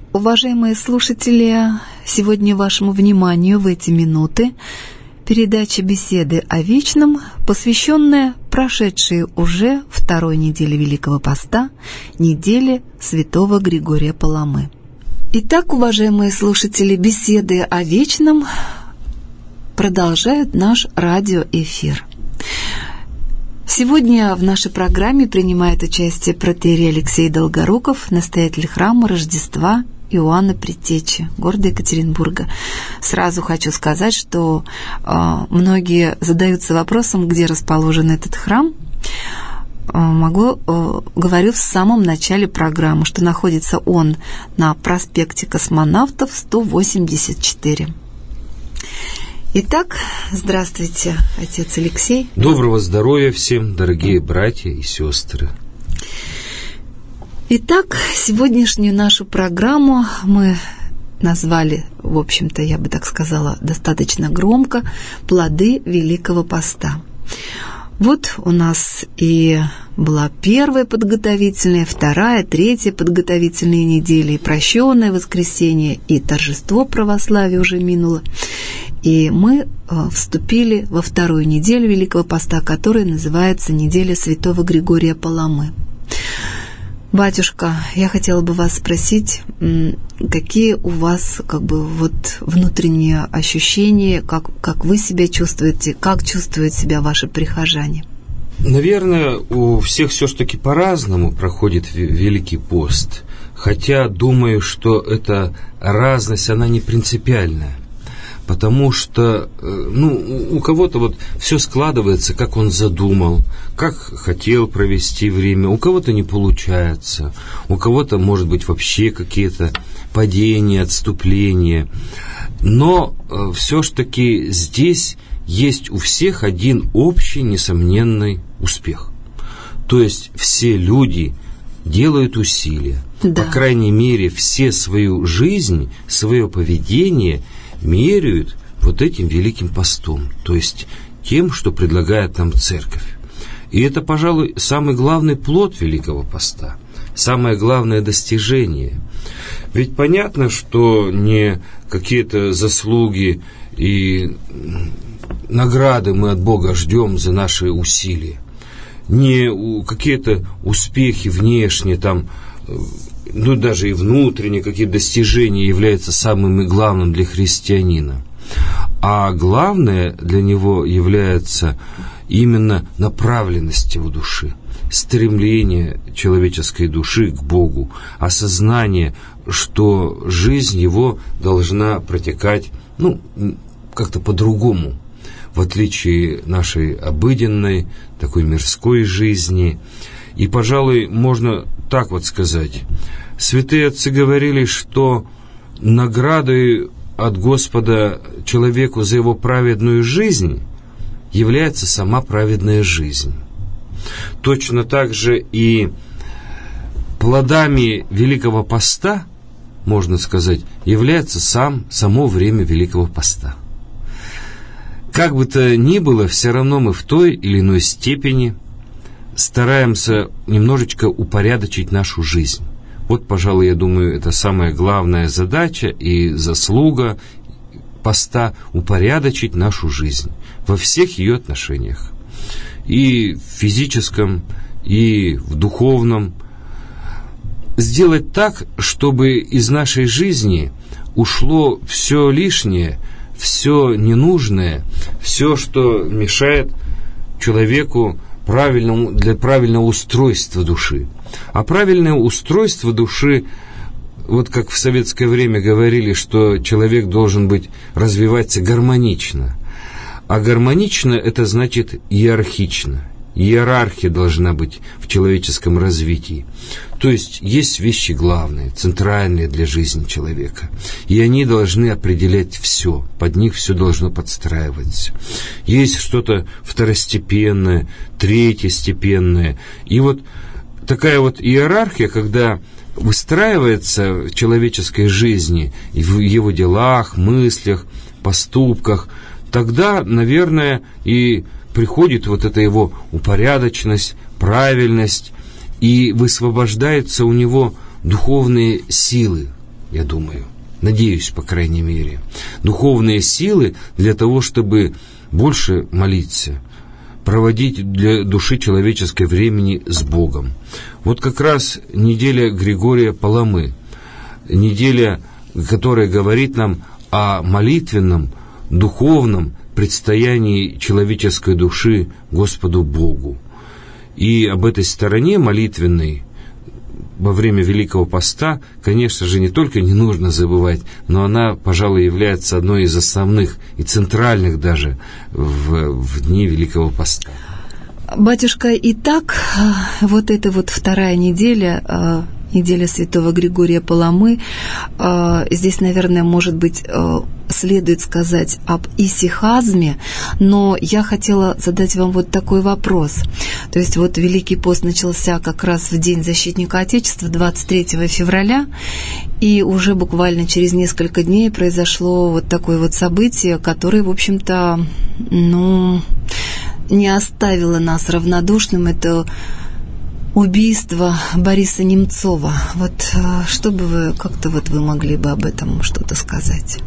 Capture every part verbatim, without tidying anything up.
Уважаемые слушатели, сегодня вашему вниманию в эти минуты передача «Беседы о вечном», посвященная прошедшей уже второй неделе Великого Поста, неделе святого Григория Паламы. Итак, уважаемые слушатели, «Беседы о вечном» продолжают наш радиоэфир. Сегодня в нашей программе принимает участие протоиерей Алексей Долгоруков, настоятель храма Рождества Иоанна Предтечи, города Екатеринбурга. Сразу хочу сказать, что э, многие задаются вопросом, где расположен этот храм. Э, могу, э, говорю в самом начале программы, что находится он на проспекте Космонавтов, сто восемьдесят четыре. Итак, здравствуйте, отец Алексей. Доброго здоровья всем, дорогие братья и сестры. Итак, сегодняшнюю нашу программу мы назвали, в общем-то, я бы так сказала, достаточно громко, «Плоды Великого Поста». Вот у нас и была первая подготовительная, вторая, третья подготовительные недели, и прощенное воскресенье, и торжество православия уже минуло. И мы вступили во вторую неделю Великого Поста, которая называется «Неделя святого Григория Паламы». Батюшка, я хотела бы вас спросить, какие у вас как бы вот внутренние ощущения, как, как вы себя чувствуете, как чувствуют себя ваши прихожане? Наверное, у всех все-таки по-разному проходит Великий пост, хотя думаю, что эта разность, она не принципиальная. Потому что, ну, у кого-то вот все складывается, как он задумал, как хотел провести время, у кого-то не получается, у кого-то, может быть, вообще какие-то падения, отступления. Но все-таки здесь есть у всех один общий, несомненный успех. То есть все люди делают усилия, да. По крайней мере, все свою жизнь, свое поведение меряют вот этим Великим постом, то есть тем, что предлагает нам Церковь. И это, пожалуй, самый главный плод Великого поста, самое главное достижение. Ведь понятно, что не какие-то заслуги и награды мы от Бога ждем за наши усилия, не какие-то успехи внешние, там, ну, даже и внутренние какие-то достижения являются самым главным для христианина. А главное для него является именно направленность его души, стремление человеческой души к Богу, осознание, что жизнь его должна протекать, ну, как-то по-другому, в отличие нашей обыденной, такой мирской жизни. И, пожалуй, можно так вот сказать. Святые отцы говорили, что наградой от Господа человеку за его праведную жизнь является сама праведная жизнь. Точно так же и плодами Великого Поста, можно сказать, является сам, само время Великого Поста. Как бы то ни было, все равно мы в той или иной степени стараемся немножечко упорядочить нашу жизнь. Вот, пожалуй, я думаю, это самая главная задача и заслуга поста — упорядочить нашу жизнь во всех ее отношениях. И в физическом, и в духовном. Сделать так, чтобы из нашей жизни ушло все лишнее, все ненужное, все, что мешает человеку правильному, для правильного устройства души. А правильное устройство души, вот как в советское время говорили, что человек должен быть, развиваться гармонично. А гармонично — это значит иерархично. Иерархия должна быть в человеческом развитии. То есть есть вещи главные, центральные для жизни человека. И они должны определять все, под них все должно подстраиваться. Есть что-то второстепенное, третьестепенное. И вот такая вот иерархия, когда выстраивается в человеческой жизни, и в его делах, мыслях, поступках, тогда, наверное, и приходит вот эта его упорядоченность, правильность, и высвобождаются у него духовные силы, я думаю, надеюсь, по крайней мере, духовные силы для того, чтобы больше молиться, проводить для души человеческой времени с Богом. Вот как раз неделя Григория Паламы, неделя, которая говорит нам о молитвенном, духовном предстоянии человеческой души Господу Богу. И об этой стороне молитвенной во время Великого Поста, конечно же, не только не нужно забывать, но она, пожалуй, является одной из основных и центральных даже в, в дни Великого Поста. Батюшка, итак, вот эта вот вторая неделя, неделя святого Григория Паламы, здесь, наверное, может быть, следует сказать об исихазме, но я хотела задать вам вот такой вопрос. То есть вот Великий пост начался как раз в День защитника Отечества, двадцать третьего февраля, и уже буквально через несколько дней произошло вот такое вот событие, которое, в общем-то, ну, не оставило нас равнодушным. Это убийство Бориса Немцова. Вот что бы вы, как-то вот вы могли бы об этом что-то сказать?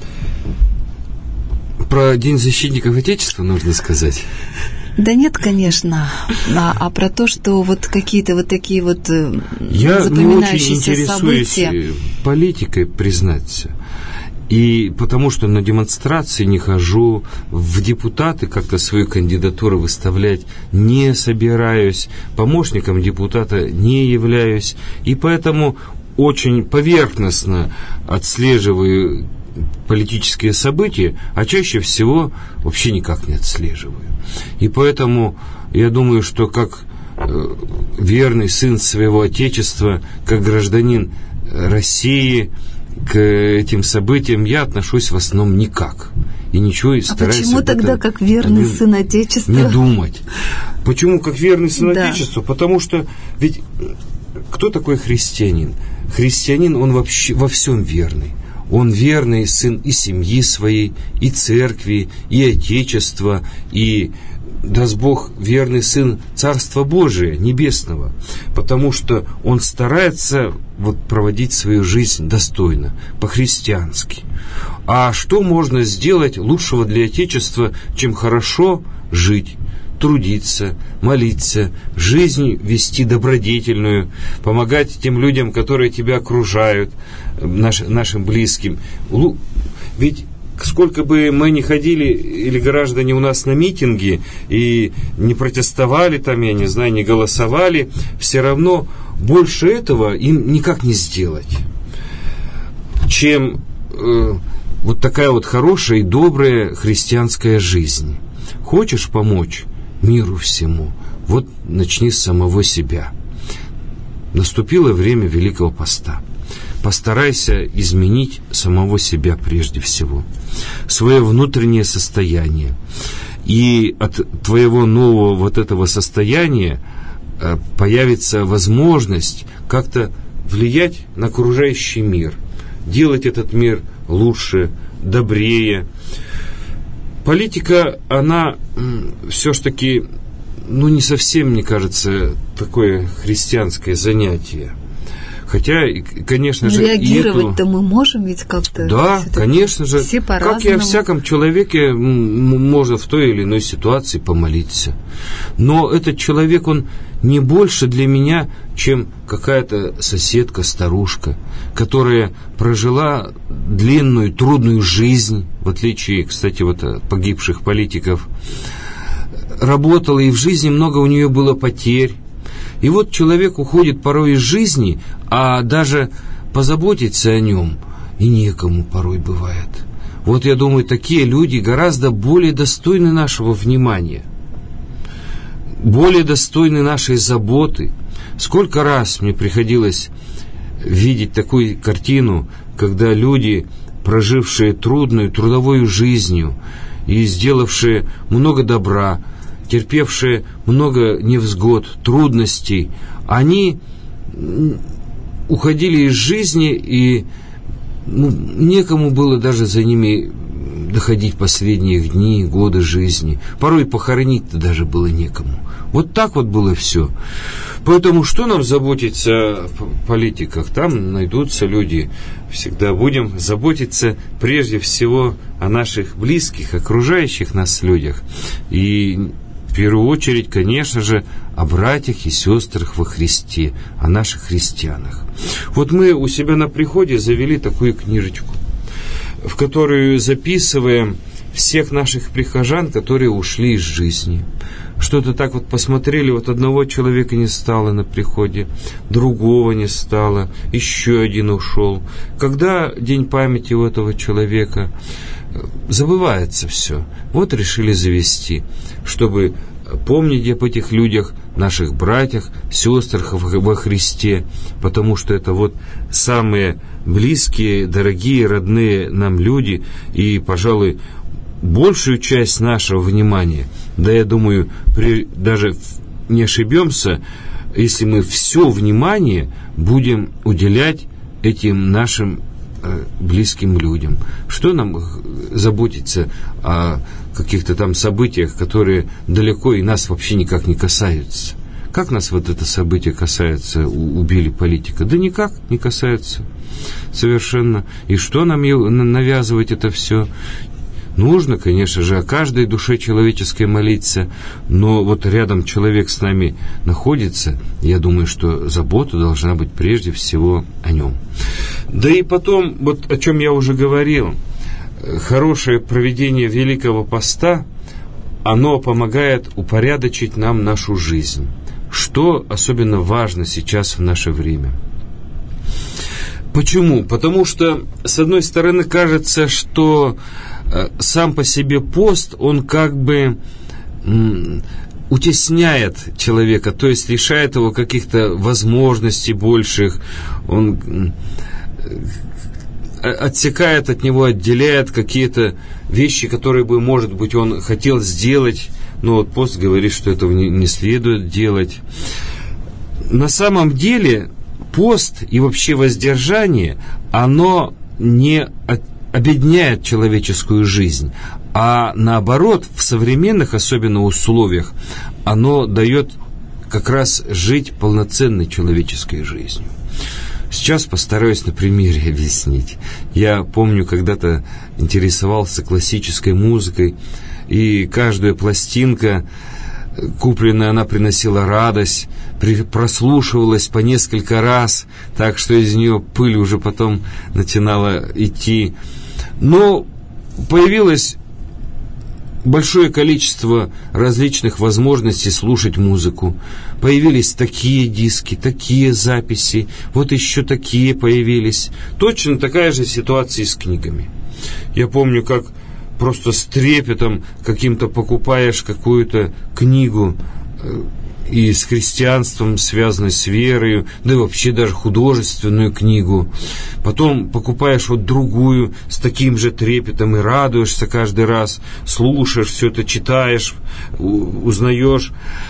Про День защитников Отечества нужно сказать? Да нет, конечно, а, а про то, что вот какие-то вот такие вот Я запоминающиеся не очень события. интересуюсь политикой, признаться. И потому что на демонстрации не хожу, в депутаты как-то свою кандидатуру выставлять не собираюсь, помощником депутата не являюсь, и поэтому очень поверхностно отслеживаю политические события, а чаще всего вообще никак не отслеживаю. И поэтому я думаю, что как э, верный сын своего Отечества, как гражданин России, к этим событиям я отношусь в основном никак. И ничего, и стараюсь. А почему тогда, как верный не, сын Отечества? Не думать. Почему как верный сын да. Отечества? Потому что ведь кто такой христианин? Христианин, он вообще во всем верный. Он верный сын и семьи своей, и церкви, и Отечества, и, даст Бог, верный сын Царства Божия, Небесного, потому что он старается вот проводить свою жизнь достойно, по-христиански. А что можно сделать лучшего для Отечества, чем хорошо жить, трудиться, молиться, жизнь вести добродетельную, помогать тем людям, которые тебя окружают, наш, нашим близким. Ведь сколько бы мы ни ходили, или граждане у нас на митинги, и не протестовали там, я не знаю, не голосовали, все равно больше этого им никак не сделать, чем э, вот такая вот хорошая и добрая христианская жизнь. Хочешь помочь миру всему, вот начни с самого себя. Наступило время Великого Поста. Постарайся изменить самого себя прежде всего, свое внутреннее состояние. И от твоего нового вот этого состояния появится возможность как-то влиять на окружающий мир, делать этот мир лучше, добрее. Политика, она все-таки, ну, не совсем, мне кажется, такое христианское занятие. Хотя, конечно же, реагировать-то эту... мы можем ведь как-то. Да, конечно же. Все как и о всяком человеке, можно в той или иной ситуации помолиться. Но этот человек, он не больше для меня, чем какая-то соседка, старушка, которая прожила длинную, трудную жизнь, в отличие, кстати, вот от погибших политиков, работала, и в жизни много у нее было потерь. И вот человек уходит порой из жизни, а даже позаботиться о нем и некому порой бывает. Вот я думаю, такие люди гораздо более достойны нашего внимания, более достойны нашей заботы. Сколько раз мне приходилось видеть такую картину, когда люди, прожившие трудную трудовую жизнью и сделавшие много добра, терпевшие много невзгод, трудностей, они уходили из жизни, и ну, некому было даже за ними доходить последние их дни, годы жизни. Порой похоронить-то даже было некому. Вот так вот было все. Поэтому что нам заботиться о политиках? Там найдутся люди. Всегда будем заботиться прежде всего о наших близких, окружающих нас людях. И в первую очередь, конечно же, о братьях и сестрах во Христе, о наших христианах. Вот мы у себя на приходе завели такую книжечку, в которую записываем всех наших прихожан, которые ушли из жизни. Что-то так вот посмотрели, вот одного человека не стало на приходе, другого не стало, еще один ушел. Когда день памяти у этого человека, забывается все. Вот решили завести, чтобы помнить об этих людях, наших братьях, сестрах во Христе, потому что это вот самые близкие, дорогие, родные нам люди, и, пожалуй, большую часть нашего внимания, да, я думаю, при, даже не ошибемся, если мы все внимание будем уделять этим нашим э, близким людям. Что нам заботиться о каких-то там событиях, которые далеко и нас вообще никак не касаются? Как нас вот это событие касается, убили политика? Да никак не касается совершенно. И что нам навязывать это все? Нужно, конечно же, о каждой душе человеческой молиться, но вот рядом человек с нами находится, я думаю, что забота должна быть прежде всего о нем. Да и потом, вот о чем я уже говорил, хорошее проведение Великого Поста, оно помогает упорядочить нам нашу жизнь, что особенно важно сейчас в наше время. Почему? Потому что, с одной стороны, кажется, что сам по себе пост, он как бы м, утесняет человека, то есть лишает его каких-то возможностей больших, он м, отсекает от него, отделяет какие-то вещи, которые бы, может быть, он хотел сделать, но вот пост говорит, что этого не, не следует делать. На самом деле пост и вообще воздержание, оно не от обедняет человеческую жизнь, а наоборот, в современных особенно условиях, оно дает как раз жить полноценной человеческой жизнью. Сейчас постараюсь на примере объяснить. Я помню, когда-то интересовался классической музыкой, и каждая пластинка, купленная, она приносила радость, прослушивалась по несколько раз, так что из нее пыль уже потом начинала идти. Но появилось большое количество различных возможностей слушать музыку. Появились такие диски, такие записи, вот еще такие появились. Точно такая же ситуация и с книгами. Я помню, как просто с трепетом каким-то покупаешь какую-то книгу и с христианством, связанной с верою, да и вообще даже художественную книгу. Потом покупаешь вот другую с таким же трепетом и радуешься каждый раз, слушаешь все это, читаешь, узнаешь.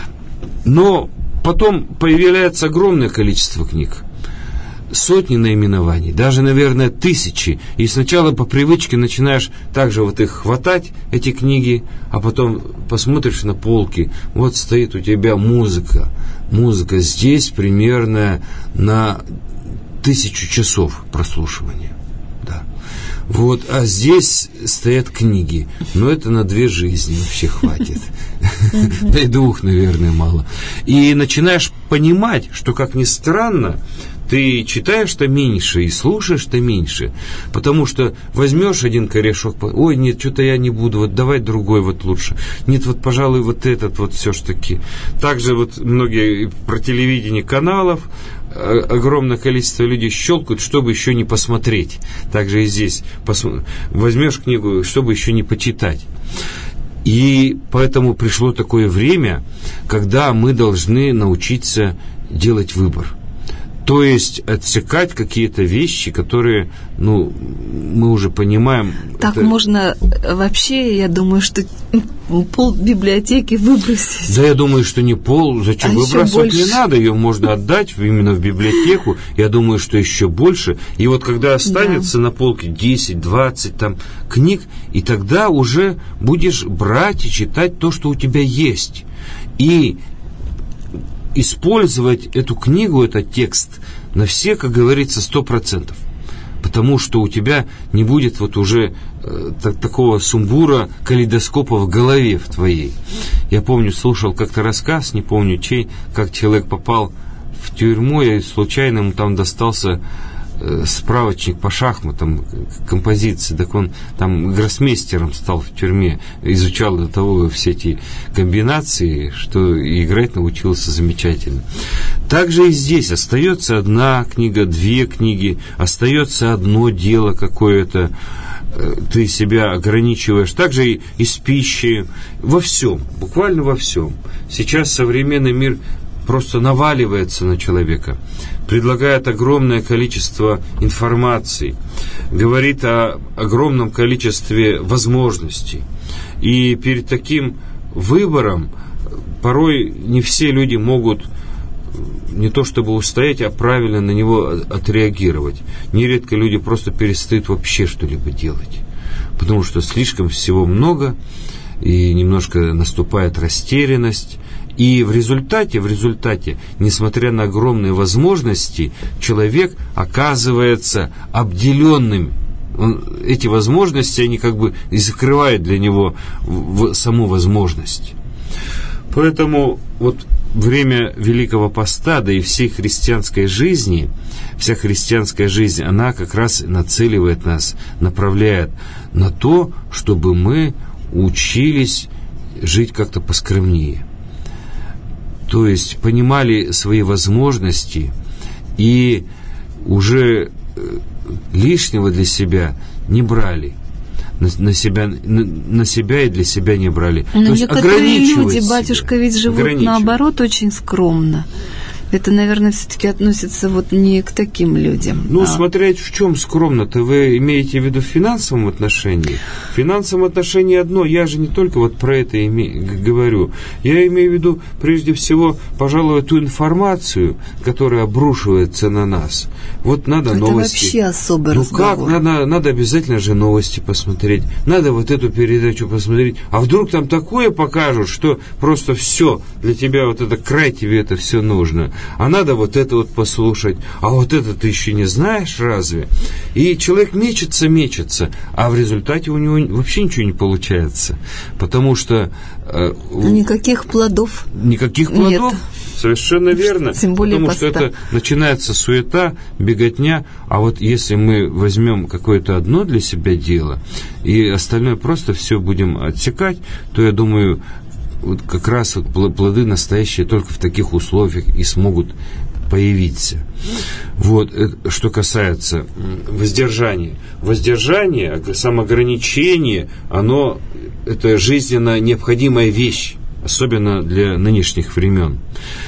Но потом появляется огромное количество книг. Сотни наименований, даже, наверное, тысячи. И сначала по привычке начинаешь также вот их хватать, эти книги, а потом посмотришь на полки, вот стоит у тебя музыка. Музыка здесь примерно на тысячу часов прослушивания. Да. Вот, а здесь стоят книги. Но это на две жизни вообще хватит. Да и двух, наверное, мало. И начинаешь понимать, что, как ни странно, ты читаешь-то меньше и слушаешь-то меньше, потому что возьмешь один корешок, ой, нет, что-то я не буду, вот давай другой вот лучше, нет, вот, пожалуй, вот этот вот все-таки. Также вот многие про телевидение каналов, огромное количество людей щелкают, чтобы еще не посмотреть. Также и здесь возьмешь книгу, чтобы еще не почитать. И поэтому пришло такое время, когда мы должны научиться делать выбор. То есть отсекать какие-то вещи, которые, ну, мы уже понимаем. Так это... можно вообще, я думаю, что пол библиотеки выбросить. Да, я думаю, что не пол, зачем а выбрасывать не надо, ее можно отдать именно в библиотеку. Я думаю, что еще больше. И вот когда останется да. на полке десять-двадцать там книг, и тогда уже будешь брать и читать то, что у тебя есть. И использовать эту книгу, этот текст на все, как говорится, сто процентов. Потому что у тебя не будет вот уже э, так, такого сумбура, калейдоскопа в голове в твоей. Я помню, слушал как-то рассказ, не помню чей, как человек попал в тюрьму, и случайно ему там достался э, справочник по шахматам, композиции. Так он там гроссмейстером стал в тюрьме, изучал до того все эти комбинации, что играть научился замечательно. Также и здесь остается одна книга, две книги, остается одно дело какое-то, ты себя ограничиваешь. Также и, и с пищей, во всем, буквально во всем. Сейчас современный мир просто наваливается на человека, предлагает огромное количество информации, говорит о огромном количестве возможностей. И перед таким выбором порой не все люди могут не то чтобы устоять, а правильно на него отреагировать. Нередко люди просто перестают вообще что-либо делать, потому что слишком всего много, и немножко наступает растерянность. И в результате, в результате, несмотря на огромные возможности, человек оказывается обделенным. Он, эти возможности, они как бы и закрывают для него в, в саму возможность. Поэтому вот время Великого Поста, да и всей христианской жизни, вся христианская жизнь, она как раз нацеливает нас, направляет на то, чтобы мы учились жить как-то поскромнее. То есть понимали свои возможности и уже лишнего для себя не брали. На, на, себя, на, на себя и для себя не брали. Но некоторые люди, батюшка, ведь живут наоборот очень скромно. Это, наверное, все-таки относится вот не к таким людям. Ну, а... смотреть в чем скромно-то, вы имеете в виду в финансовом отношении? В финансовом отношении одно, я же не только вот про это име... говорю. Я имею в виду, прежде всего, пожалуй, ту информацию, которая обрушивается на нас. Вот надо это новости. Это вообще особый ну разговор. как, надо, надо обязательно же новости посмотреть. Надо вот эту передачу посмотреть. А вдруг там такое покажут, что просто все, для тебя вот это, край тебе это все нужно. А надо вот это вот послушать, а вот это ты еще не знаешь разве? И человек мечется, мечется, а в результате у него вообще ничего не получается, потому что... Э, никаких плодов Никаких плодов, нет. Совершенно верно, тем более потому поста. что это начинается суета, беготня, а вот если мы возьмем какое-то одно для себя дело, и остальное просто все будем отсекать, то я думаю... Вот как раз вот плоды настоящие только в таких условиях и смогут появиться. Вот, что касается воздержания. Воздержание, самоограничение, оно, это жизненно необходимая вещь, особенно для нынешних времен.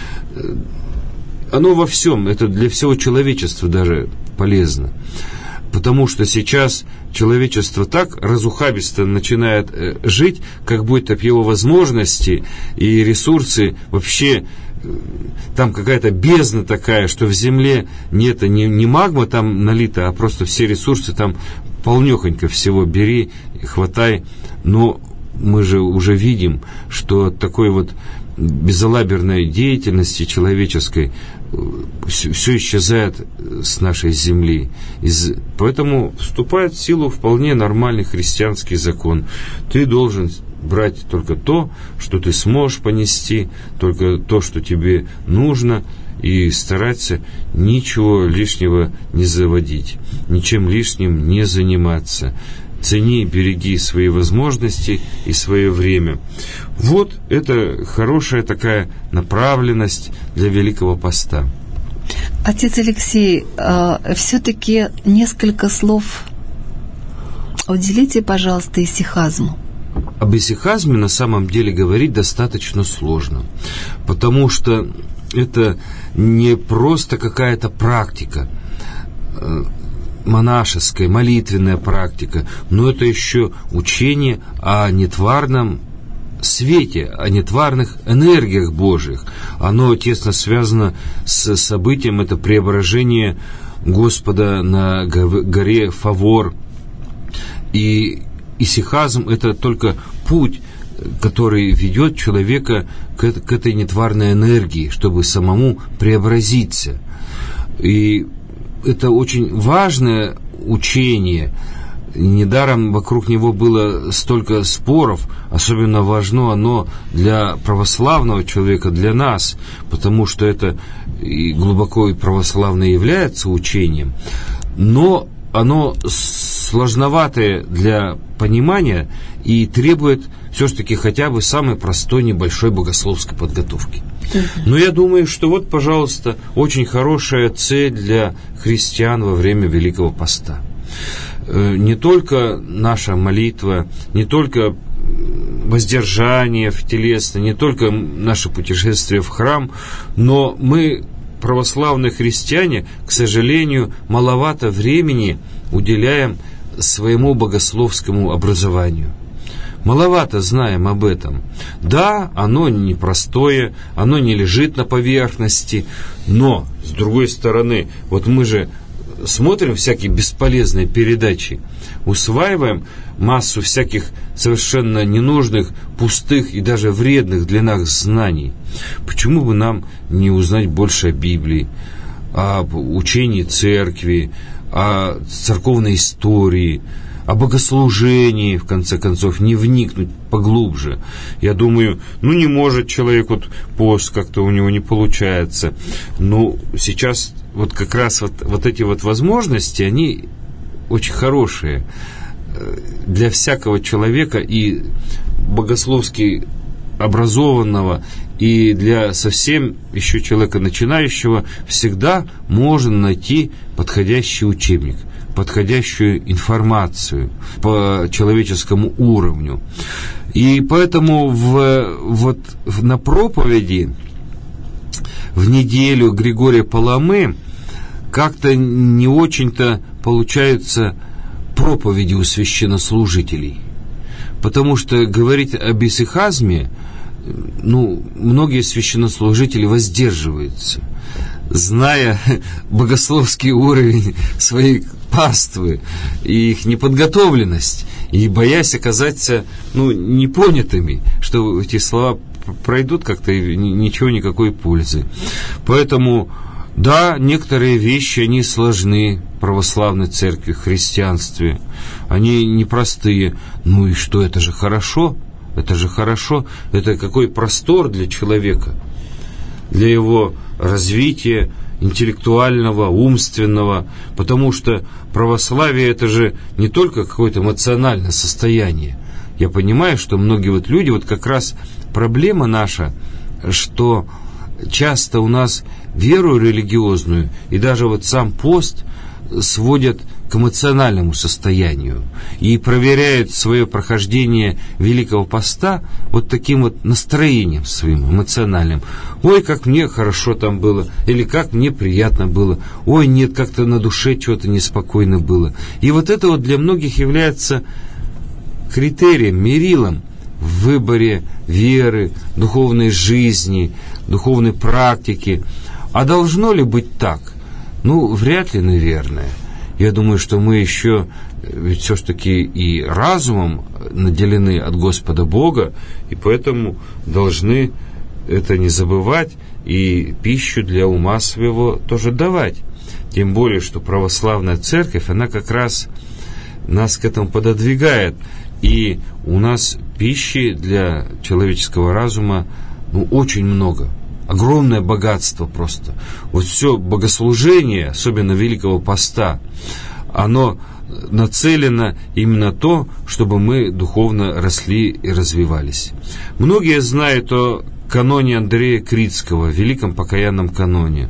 Оно во всем, это для всего человечества даже полезно. Потому что сейчас человечество так разухабисто начинает э, жить, как будто его возможности и ресурсы вообще, э, там какая-то бездна такая, что в земле нет, не, не магма там налита, а просто все ресурсы там полнехонько всего бери, хватай. Но мы же уже видим, что от такой вот безалаберной деятельности человеческой все, все исчезает с нашей земли. Из, поэтому вступает в силу вполне нормальный христианский закон. Ты должен брать только то, что ты сможешь понести, только то, что тебе нужно, и стараться ничего лишнего не заводить, ничем лишним не заниматься. Цени, береги свои возможности и свое время. Вот это хорошая такая направленность для Великого Поста. Отец Алексей, э, все-таки несколько слов уделите, пожалуйста, исихазму. Об исихазме на самом деле говорить достаточно сложно, потому что это не просто какая-то практика, монашеская, молитвенная практика, но это еще учение о нетварном свете, о нетварных энергиях Божьих. Оно тесно связано с событием, это преображение Господа на горе Фавор. И исихазм — это только путь, который ведет человека к, к этой нетварной энергии, чтобы самому преобразиться. И это очень важное учение. Недаром вокруг него было столько споров. Особенно важно оно для православного человека, для нас, потому что это и глубоко и православно является учением, но оно сложноватое для понимания и требует все-таки хотя бы самой простой небольшой богословской подготовки. Но я думаю, что вот, пожалуйста, очень хорошая цель для христиан во время Великого Поста. Не только наша молитва, не только воздержание в телесно, не только наше путешествие в храм, но мы, православные христиане, к сожалению, маловато времени уделяем своему богословскому образованию. Маловато знаем об этом. Да, оно непростое, оно не лежит на поверхности, но, с другой стороны, вот мы же смотрим всякие бесполезные передачи, усваиваем массу всяких совершенно ненужных, пустых и даже вредных для нас знаний. Почему бы нам не узнать больше о Библии, об учении церкви, о церковной истории, о богослужении, в конце концов, не вникнуть поглубже? Я думаю, ну не может человек, вот пост как-то у него не получается. Ну, сейчас вот как раз вот, вот эти вот возможности, они очень хорошие для всякого человека, и богословски образованного, и для совсем еще человека начинающего всегда можно найти подходящий учебник, подходящую информацию по человеческому уровню. И поэтому в, вот, на проповеди в неделю Григория Паламы как-то не очень-то получаются проповеди у священнослужителей. Потому что говорить об исихазме, ну, многие священнослужители воздерживаются, зная богословский уровень своей паствы и их неподготовленность, и боясь оказаться, ну, непонятыми, что эти слова пройдут как-то и ничего, никакой пользы. Поэтому, да, некоторые вещи, они сложны в православной церкви, в христианстве, они непростые. Ну и что, это же хорошо, это же хорошо, это какой простор для человека, для его развития интеллектуального, умственного, потому что православие — это же не только какое-то эмоциональное состояние. Я понимаю, что многие вот люди, вот как раз проблема наша, что часто у нас веру религиозную и даже вот сам пост сводят к эмоциональному состоянию и проверяют свое прохождение Великого Поста вот таким вот настроением своим эмоциональным. Ой, как мне хорошо там было, или как мне приятно было, ой, нет, как-то на душе что-то неспокойно было. И вот это вот для многих является критерием, мерилом в выборе веры, духовной жизни, духовной практики. А должно ли быть так? Ну, вряд ли, наверное. Я думаю, что мы еще ведь все-таки и разумом наделены от Господа Бога, и поэтому должны это не забывать и пищу для ума своего тоже давать. Тем более, что православная церковь, она как раз нас к этому пододвигает. И у нас пищи для человеческого разума, ну, очень много. Огромное богатство просто. Вот все богослужение, особенно Великого Поста, оно нацелено именно на то, чтобы мы духовно росли и развивались. Многие знают о каноне Андрея Критского, великом покаянном каноне.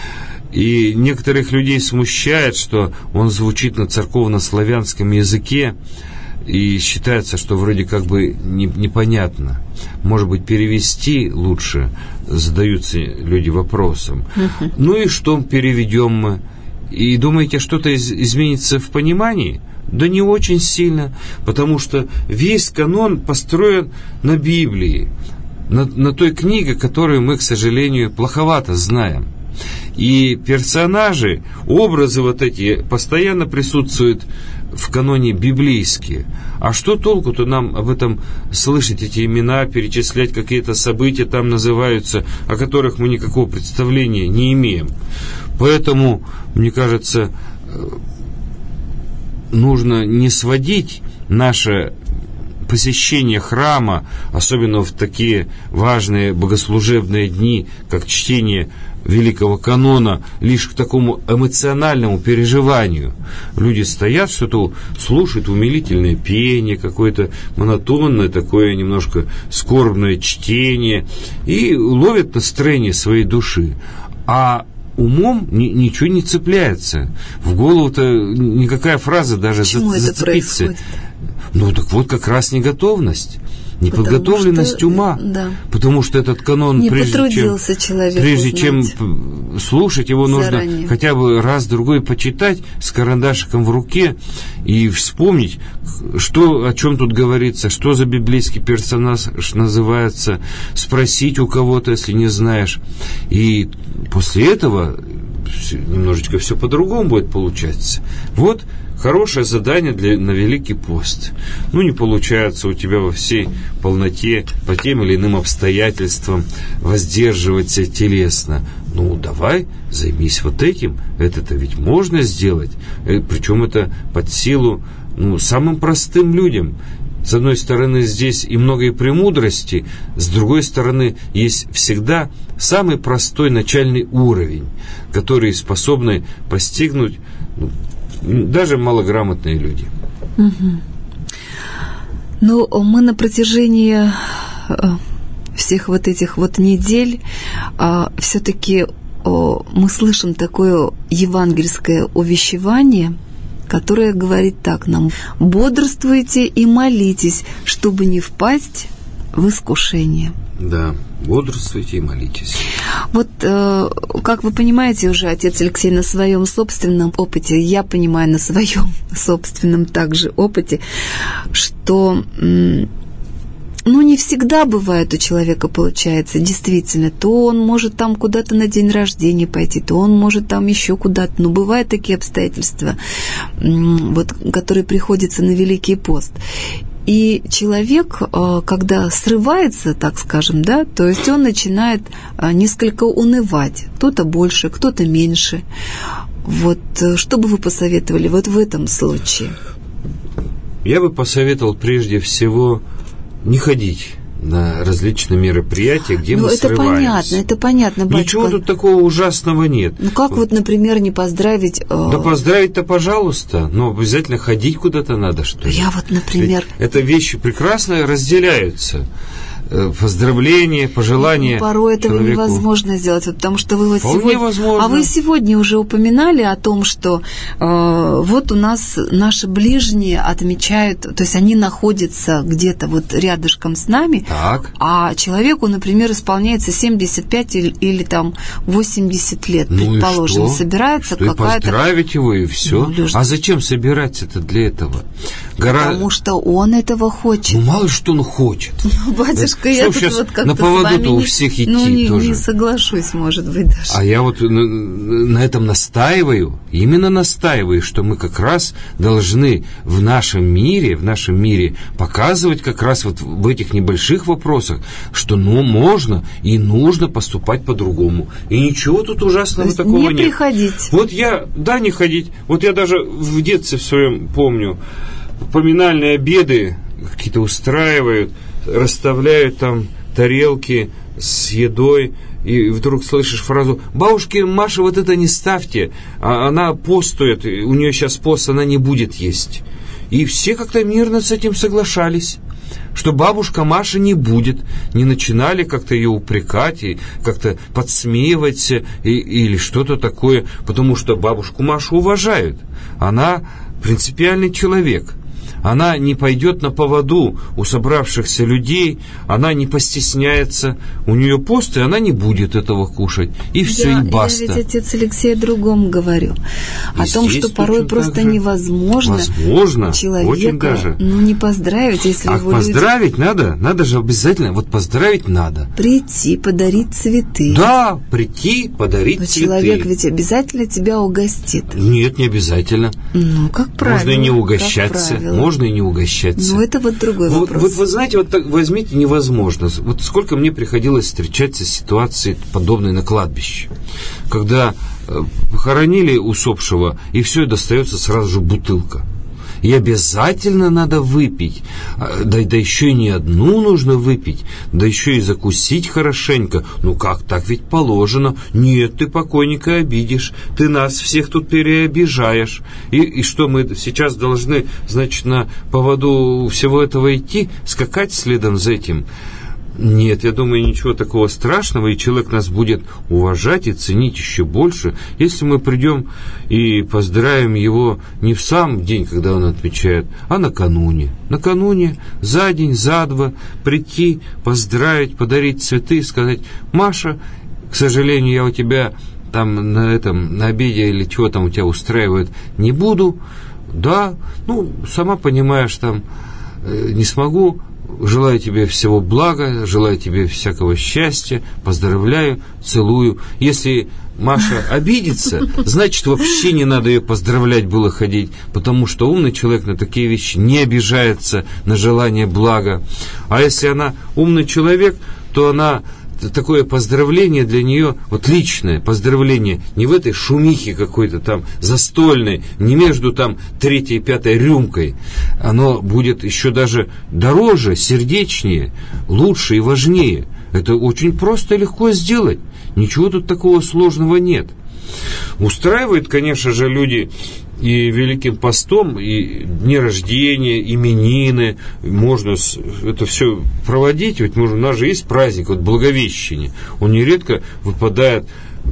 И некоторых людей смущает, что он звучит на церковно-славянском языке, и считается, что вроде как бы не, непонятно. Может быть, перевести лучше, задаются люди вопросом. Uh-huh. Ну и что переведем мы? И думаете, что-то из, изменится в понимании? Да не очень сильно, потому что весь канон построен на Библии, на, на той книге, которую мы, к сожалению, плоховато знаем. И персонажи, образы вот эти постоянно присутствуют в каноне библейские. А что толку-то нам об этом слышать, эти имена, перечислять какие-то события там называются, о которых мы никакого представления не имеем. Поэтому, мне кажется, нужно не сводить наше посещение храма, особенно в такие важные богослужебные дни, как чтение великого канона, лишь к такому эмоциональному переживанию. Люди стоят, что-то слушают, умилительное пение, какое-то монотонное, такое немножко скорбное чтение, и ловят настроение своей души. А умом ни, ничего не цепляется. В голову-то никакая фраза даже за, зацепиться. Ну так вот как раз неготовность. Неподготовленность что, ума, да. Потому что этот канон, не прежде, чем, прежде чем слушать его, заранее нужно хотя бы раз-другой почитать с карандашиком в руке и вспомнить, что, о чем тут говорится, что за библейский персонаж называется, спросить у кого-то, если не знаешь. И после этого немножечко все по-другому будет получаться. Вот хорошее задание для, на Великий пост. Ну, не получается у тебя во всей полноте по тем или иным обстоятельствам воздерживаться телесно. Ну, давай, займись вот этим. Это-то ведь можно сделать. Причем это под силу, ну, самым простым людям. С одной стороны, здесь и много и премудрости, с другой стороны, есть всегда самый простой начальный уровень, который способны постигнуть, ну, даже малограмотные люди. Угу. Ну, мы на протяжении всех вот этих вот недель все-таки мы слышим такое евангельское увещевание, которое говорит так нам: бодрствуйте и молитесь, чтобы не впасть в искушение. Да, бодрствуйте и молитесь. Вот, э, как вы понимаете уже, отец Алексей, на своем собственном опыте, я понимаю на своем собственном также опыте, что, м- ну, не всегда бывает у человека получается, действительно, то он может там куда-то на день рождения пойти, то он может там еще куда-то, но бывают такие обстоятельства, м- вот, которые приходятся на Великий пост. И человек, когда срывается, так скажем, да, то есть он начинает несколько унывать. Кто-то больше, кто-то меньше. Вот что бы вы посоветовали вот в этом случае? Я бы посоветовал прежде всего не ходить на различные мероприятия, где ну, мы это срываемся. Понятно, это понятно, батюшка. Ничего тут такого ужасного нет. Ну как вот, например, не поздравить... Э... Да поздравить-то, пожалуйста, но обязательно ходить куда-то надо, что ли. Я вот, например... Ведь это вещи прекрасно разделяются. Поздравления, пожелания. Ну, порой этого человеку невозможно сделать, вот, потому что вы вот Вполне сегодня... возможно. А вы сегодня уже упоминали о том, что э, вот у нас наши ближние отмечают, то есть они находятся где-то вот рядышком с нами, так. А человеку, например, исполняется семьдесят пять или, или там восемьдесят лет, ну предположим, собирается что какая-то... поздравить его и все. Ну, а зачем собираться-то для этого? Гора... Потому что он этого хочет. Ну, мало ли что он хочет. Ну, батюшка, я тут вот как-то на поводу-то у всех идти ну, не, тоже. не соглашусь, может быть, даже. А я вот на, на этом настаиваю, именно настаиваю, что мы как раз должны в нашем мире, в нашем мире показывать как раз вот в этих небольших вопросах, что ну можно и нужно поступать по-другому. И ничего тут ужасного такого не нет. Не приходить. Вот я, да, не ходить. Вот я даже в детстве в своем помню, поминальные обеды какие-то устраивают, расставляют там тарелки с едой, и вдруг слышишь фразу: бабушке Маше вот это не ставьте, а она постует, у нее сейчас пост, она не будет есть. И все как-то мирно с этим соглашались, что бабушка Маша не будет, не начинали как-то ее упрекать и как-то подсмеиваться и, или что-то такое, потому что бабушку Машу уважают, она принципиальный человек. Она не пойдет на поводу у собравшихся людей, она не постесняется, у нее пост, и она не будет этого кушать. И все, я, и баста. Я ведь, отец Алексей, о другом говорю. О и том, что порой просто невозможно Возможно, человека очень даже. Ну, не поздравить, если а его поздравить люди... надо, надо же обязательно, вот поздравить надо. Прийти, подарить цветы. Да, прийти, подарить Но цветы. человек ведь обязательно тебя угостит. Нет, не обязательно. Ну, как правило. Можно и не угощаться, можно и не угощаться. Ну, это вот другой вот, вопрос. Вот вы знаете, вот так возьмите, невозможно. Вот сколько мне приходилось встречаться с ситуацией подобной на кладбище, когда похоронили усопшего, и все, и достается сразу же бутылка. И обязательно надо выпить, да, да еще и не одну нужно выпить, да еще и закусить хорошенько. Ну как, так ведь положено. Нет, ты покойника обидишь, ты нас всех тут переобижаешь. И, и что, мы сейчас должны, значит, на поводу всего этого идти, скакать следом за этим? Нет, я думаю, ничего такого страшного, и человек нас будет уважать и ценить еще больше, если мы придем и поздравим его не в сам день, когда он отмечает, а накануне. Накануне, за день, за два, прийти, поздравить, подарить цветы и сказать: Маша, к сожалению, я у тебя там на этом, на обеде или чего там у тебя устраивают, не буду. Да, ну, сама понимаешь, там, э, не смогу. Желаю тебе всего блага, желаю тебе всякого счастья, поздравляю, целую. Если Маша обидится, значит, вообще не надо ее поздравлять было ходить, потому что умный человек на такие вещи не обижается на желание блага. А если она умный человек, то она... такое поздравление для нее, вот личное поздравление, не в этой шумихе какой-то там застольной, не между там третьей и пятой рюмкой, оно будет еще даже дороже, сердечнее, лучше и важнее. Это очень просто и легко сделать, ничего тут такого сложного нет. Устраивают, конечно же, люди и Великим постом, и дни рождения, именины, можно это все проводить, ведь у нас же есть праздник, вот Благовещение, он нередко выпадает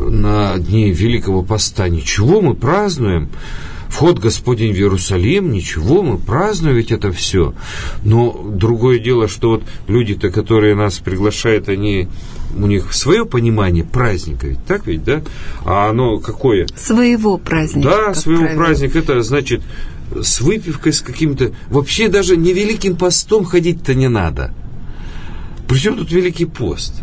на дни Великого поста. Ничего, мы празднуем, вход Господень в Иерусалим, ничего, мы празднуем ведь это все. Но другое дело, что вот люди-то, которые нас приглашают, они... у них свое понимание праздника, ведь так ведь, да? А оно какое? Своего праздника. Да, своего правило. праздника, это значит с выпивкой, с каким-то... Вообще даже не Великим постом ходить-то не надо. Причем тут Великий пост?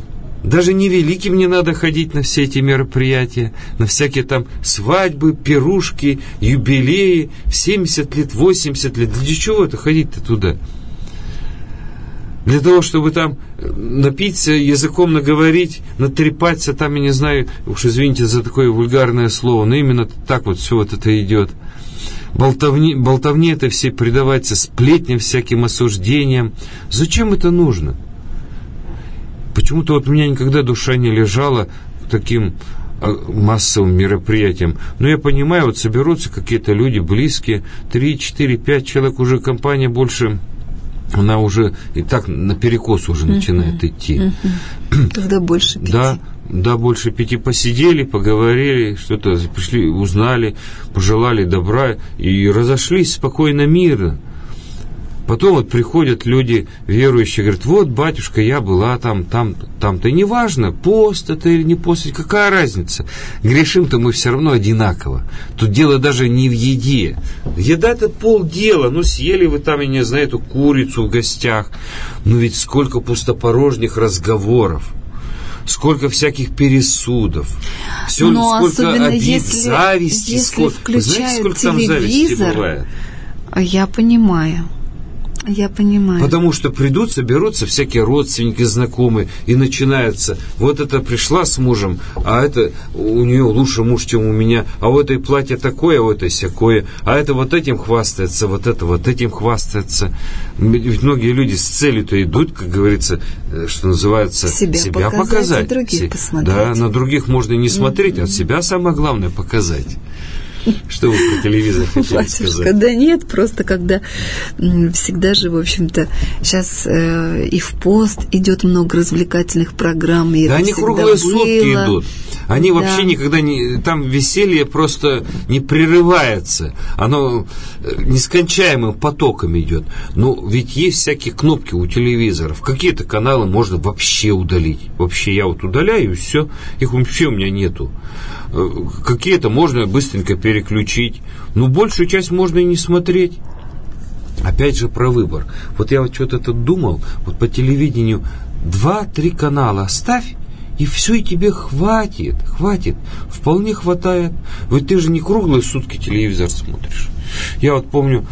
Даже не великим не надо ходить на все эти мероприятия, на всякие там свадьбы, пирушки, юбилеи, в семьдесят лет, восемьдесят лет. Для чего это ходить-то туда? Для того, чтобы там напиться, языком наговорить, натрепаться, там, я не знаю, уж извините за такое вульгарное слово, но именно так вот все вот это идет. Болтовни, болтовне это все предаваться, сплетням, всяким осуждениям. Зачем это нужно? Почему-то вот у меня никогда душа не лежала к таким массовым мероприятиям. Но я понимаю, вот соберутся какие-то люди близкие, три, четыре, пять человек, уже компания больше... она уже и так наперекос уже uh-huh. начинает идти. Uh-huh. Тогда больше пяти. Да, да, больше пяти посидели, поговорили, что-то пришли, узнали, пожелали добра и разошлись спокойно, мирно. Потом вот приходят люди верующие, говорят: вот, батюшка, я была там, там, там-то. И неважно, пост это или не пост, какая разница. Грешим-то мы все равно одинаково. Тут дело даже не в еде. Еда-то полдела. Ну, съели вы там, я не знаю, эту курицу в гостях. Но ведь сколько пустопорожних разговоров. Сколько всяких пересудов. Все, но сколько обид, если, зависти. Если сколько, включают знаете, сколько там зависти бывает? Я понимаю. Я понимаю. Потому что придут, соберутся всякие родственники, знакомые, и начинается: вот это пришла с мужем, а это у нее лучше муж, чем у меня, а у этой платье такое, а у этой сякое, а это вот этим хвастается, вот это вот этим хвастается. Ведь многие люди с целью-то идут, как говорится, что называется, себя, себя показать, показать. И других Се- посмотреть. Да, на других можно и не смотреть, mm-hmm. а себя самое главное показать. Что вы про телевизор хотели Батюшка, сказать? Да нет, просто когда всегда же, в общем-то, сейчас э, и в пост идет много развлекательных программ. И да они круглые было. сутки идут. Они да. вообще никогда не... Там веселье просто не прерывается. Оно нескончаемым потоком идет. Но ведь есть всякие кнопки у телевизоров. Какие-то каналы можно вообще удалить. Вообще я вот удаляю, и все. Их вообще у меня нету. Какие-то можно быстренько переключить. Но большую часть можно и не смотреть. Опять же про выбор. Вот я вот что-то тут думал. Вот по телевидению два-три канала оставь, и все, и тебе хватит, хватит, вполне хватает. Ведь ты же не круглые сутки телевизор смотришь. Я вот помню,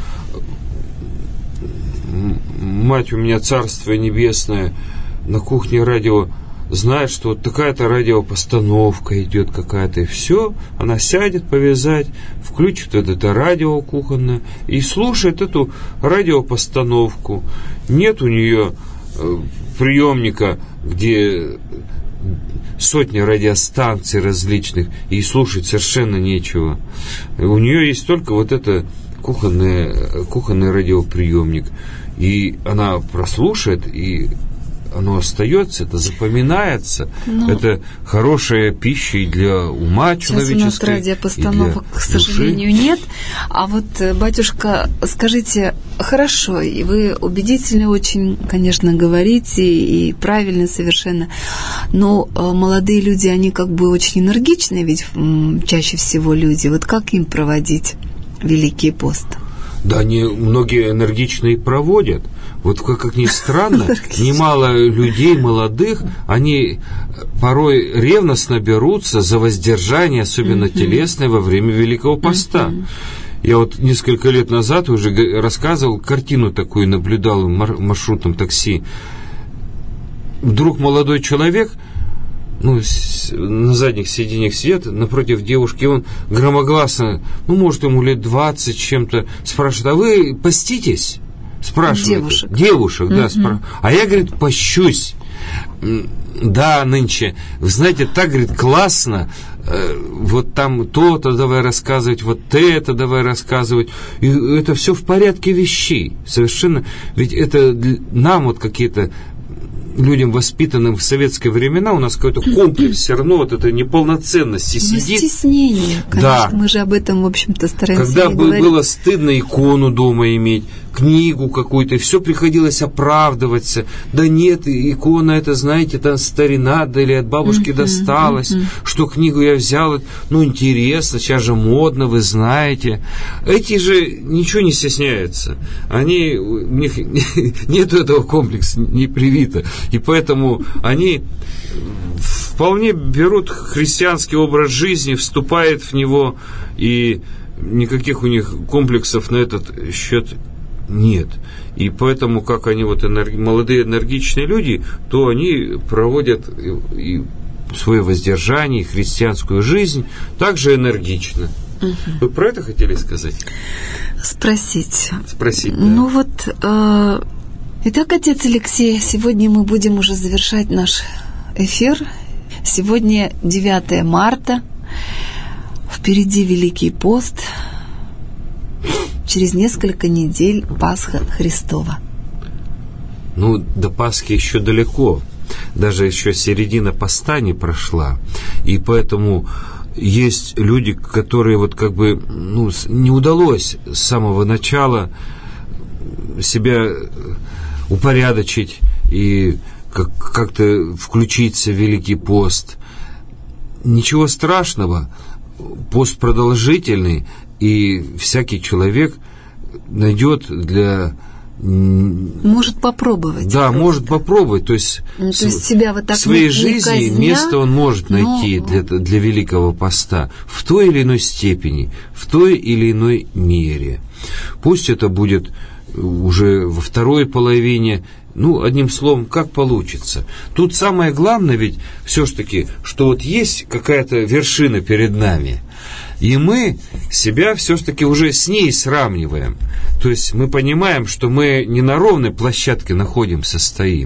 мать у меня, царство небесное, на кухне радио знает, что вот такая-то радиопостановка идет какая-то, и все, она сядет повязать, включит вот это радио кухонное и слушает эту радиопостановку. Нет у нее э, приемника, где сотни радиостанций различных, и слушать совершенно нечего. У нее есть только вот это кухонный, кухонный радиоприемник. И она прослушает, и оно остается, это запоминается. Но это хорошая пища и для ума человеческого. Сейчас у нас радиопостановок, к сожалению, души. Нет. А вот, батюшка, скажите, хорошо, и вы убедительно очень, конечно, говорите, и правильно совершенно, но молодые люди, они как бы очень энергичные, ведь чаще всего люди. Вот как им проводить Великий пост? Да, они многие энергичные проводят. Вот как, как ни странно, немало людей молодых, они порой ревностно берутся за воздержание, особенно uh-huh. телесное, во время Великого поста. Uh-huh. Я вот несколько лет назад уже рассказывал, картину такую наблюдал в маршрутном такси. Вдруг молодой человек, ну, на задних сиденьях сидит, напротив девушки, и он громогласно, ну, может, ему лет двадцать чем-то, спрашивает: а вы поститесь? Спрашивает. Девушек. Девушек, да. Mm-hmm. Спра... А я, говорит, пощусь. Да, нынче, вы знаете, так, говорит, классно, э, вот там то-то давай рассказывать, вот это давай рассказывать, и это все в порядке вещей, совершенно, ведь это нам вот какие-то, людям, воспитанным в советские времена, у нас какой-то комплекс все равно вот этой неполноценности сидит. Стеснение, конечно, да. Мы же об этом, в общем-то, стараемся Когда не бы говорить. было стыдно икону дома иметь, книгу какую-то, и все приходилось оправдываться. Да нет, икона это, знаете, там старина, да или от бабушки uh-huh, досталась, uh-huh. что книгу я взял, ну интересно, сейчас же модно, вы знаете. Эти же ничего не стесняются. Они, у них нет этого комплекса, не привито. И поэтому они вполне берут христианский образ жизни, вступают в него, и никаких у них комплексов на этот счет нет. И поэтому, как они вот энерги- молодые энергичные люди, то они проводят и, и свое воздержание, и христианскую жизнь также энергично. Угу. Вы про это хотели сказать? Спросить. Спросить, да. Ну вот... Э- Итак, отец Алексей, сегодня мы будем уже завершать наш эфир. Сегодня девятое марта, впереди Великий пост, через несколько недель Пасха Христова. Ну, до Пасхи еще далеко, даже еще середина поста не прошла, и поэтому есть люди, которые вот как бы, ну, не удалось с самого начала себя упорядочить и как- как-то включиться в Великий пост. Ничего страшного, пост продолжительный, и всякий человек найдет для... Может попробовать. Да, просто. может попробовать. То есть, ну, то есть себя вот так в своей не, жизни не казня, место он может найти но... для, для Великого поста в той или иной степени, в той или иной мере. Пусть это будет уже во второй половине, ну, одним словом, как получится. Тут самое главное ведь все-таки, что вот есть какая-то вершина перед нами, и мы себя все-таки уже с ней сравниваем. То есть мы понимаем, что мы не на ровной площадке находимся, стоим.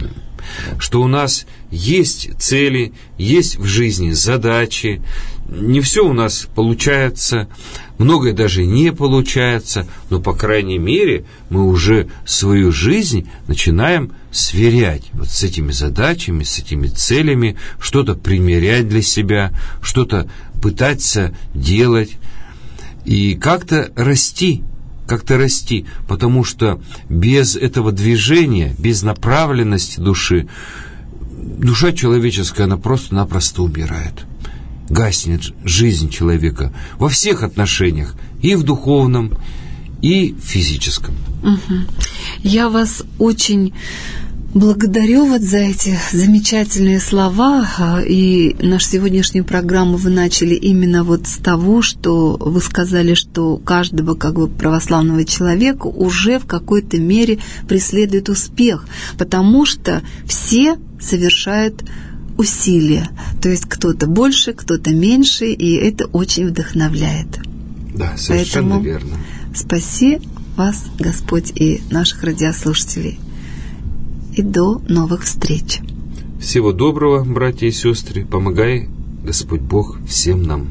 что у нас есть цели, есть в жизни задачи. Не все у нас получается, многое даже не получается, но, по крайней мере, мы уже свою жизнь начинаем сверять вот с этими задачами, с этими целями, что-то примерять для себя, что-то пытаться делать и как-то расти, как-то расти, потому что без этого движения, без направленности души, душа человеческая, она просто-напросто умирает. Гаснет жизнь человека во всех отношениях, и в духовном, и в физическом. Угу. Я вас очень благодарю вот за эти замечательные слова, и нашу сегодняшнюю программу вы начали именно вот с того, что вы сказали, что каждого как бы православного человека уже в какой-то мере преследует успех, потому что все совершают усилия, то есть кто-то больше, кто-то меньше, и это очень вдохновляет. Да, совершенно Поэтому верно. Спаси вас, Господь, и наших радиослушателей. И до новых встреч. Всего доброго, братья и сестры. Помогай, Господь Бог, всем нам.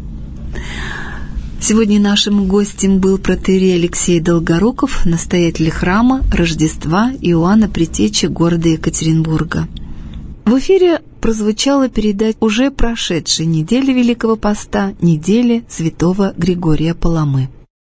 Сегодня нашим гостем был протоиерей Алексей Долгоруков, настоятель храма Рождества Иоанна Предтечи города Екатеринбурга. В эфире прозвучала передача уже прошедшей недели Великого Поста, недели святого Григория Паламы.